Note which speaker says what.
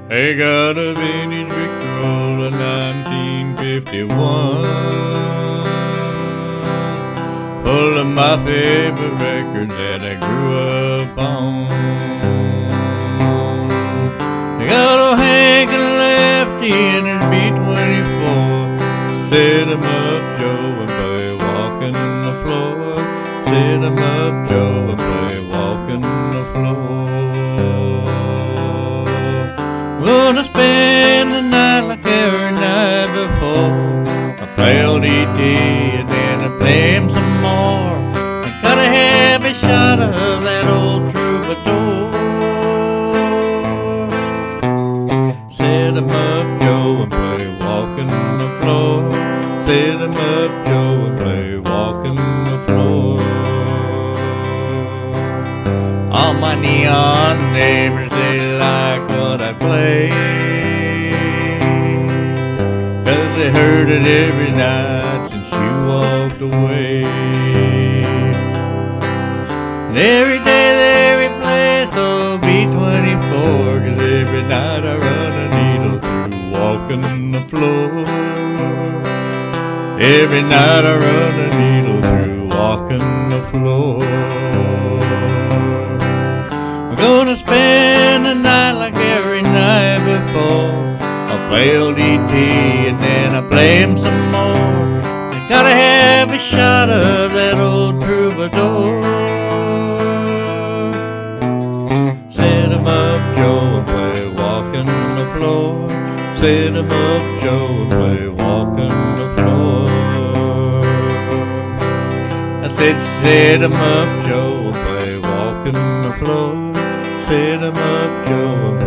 Speaker 1: They got a vintage Victrola 1951, full of my favorite records that I grew up on. They got old Hank and Lefty and his B-24. Set 'em up, Joe, and play walking the floor. Set 'em up, Joe, and play walking the floor. Gonna spend the night like every night before. I play old E.T. and then I play him some more. I gotta have a shot of that old troubadour. Set 'em up, Joe, and play walking the floor. Set 'em up, Joe, and play walking the floor. All my neon neighbors, they like what I play, 'cause they heard it every night since you walked away. And every day they replace old B-24, 'cause every night I run a needle through walking the floor. Every night I run a needle through walking the floor. I'm gonna spend the night like every night before. I'll play old E.T. and then I'll play him some more. I gotta have a shot of that old troubadour. Set 'em up, Joe, and play walking the floor. Set 'em up, Joe, and play walking the floor. I said, set 'em up, Joe, and play walking the floor. Set 'em up, Joe, and